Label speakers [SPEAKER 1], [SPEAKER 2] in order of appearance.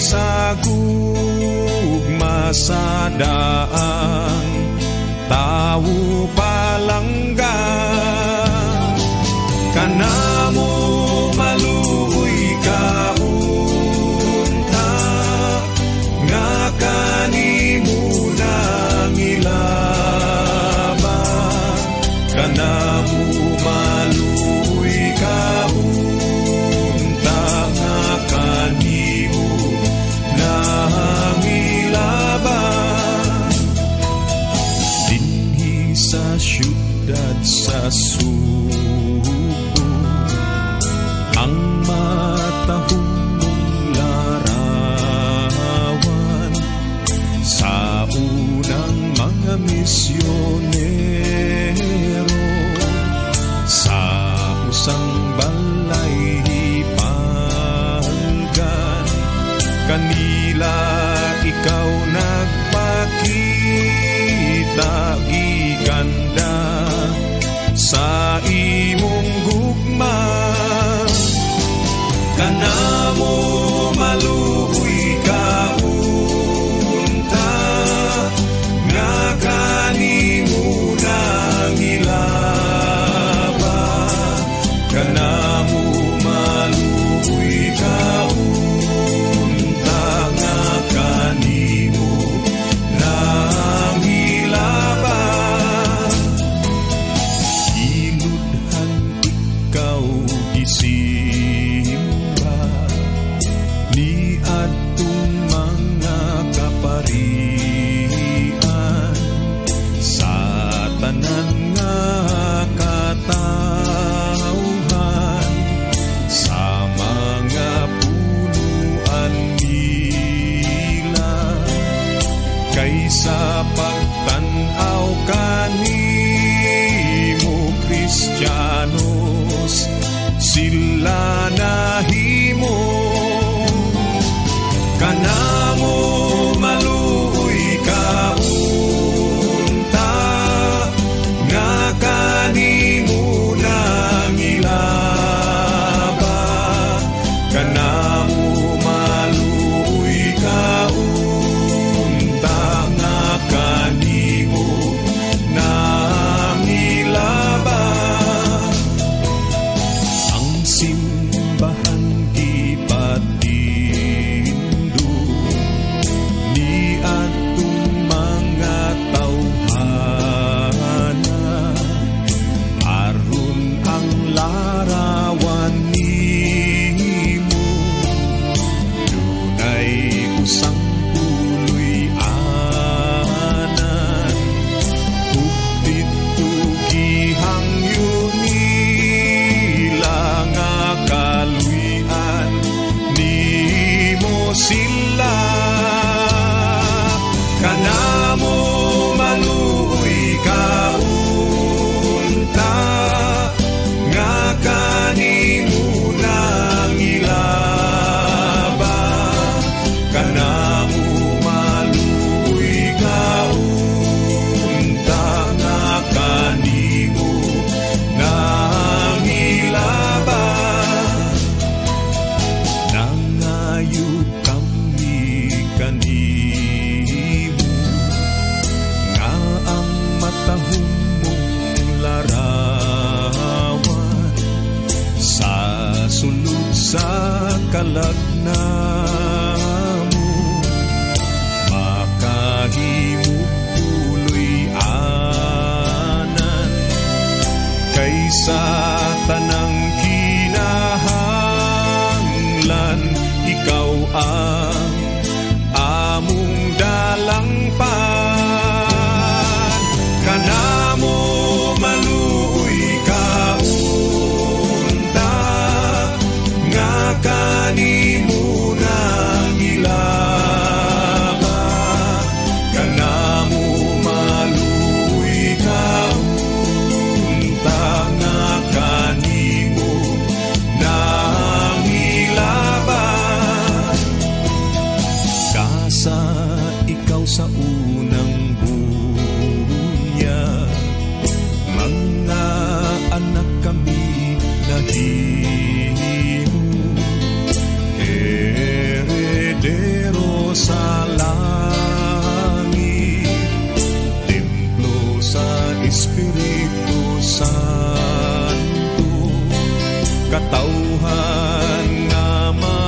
[SPEAKER 1] gugma sa daan, tao palangga. Kanamo maluoy kaunta, nga kanimo nang ilaban. Kanamo maluoy kaunta, nga kanimo nang ilaban. Dinhi sa syudad sa ang matahong larawan sa unang mga misyonero, sa usang balay ipanggan. Kanila ikaw nagpakita, giganda sa imong gugma. Kanamo maluoy kaunta, nga kanimo nang ilaban. Kanamo maluoy kaunta, nga kanimo nang ilaban. Iludhan ikaw gisimba ni adtong mga kaparian, sa tanan nga katawhan, sa mga punuan nila. Kaysa pagtanaw kanimo Kristiyanos, sila nahimo. Kanamo maluoy kaunta, nga kanimo nang ilaban. Kanamo maluoy kaunta, nga kanimo nang ilaban. Ang simbahan ipatindo ni atong mga tawhana, aron ang larawan nimo dunay usang puloy anan, ug dito gihangyo nila nga kaluyan nimo sila. Kanamo maluoy kaunta, nga kanimo nang ilaban. Kanamo maluoy kaunta, nga kanimo nang ilaban. Nangayo kami kanimo, nga ang matahong mong larawan, sa sulod sa kalagnamo, makahimo puloy anan. Kaysa tanang kinahanglan, ikaw ang among dalangpan. Kanamo maluoy kaunta, nga kanimo nang ilaban. Kanamo maluoy kaunta, nga kanimo nang ilaban. Tauhan nga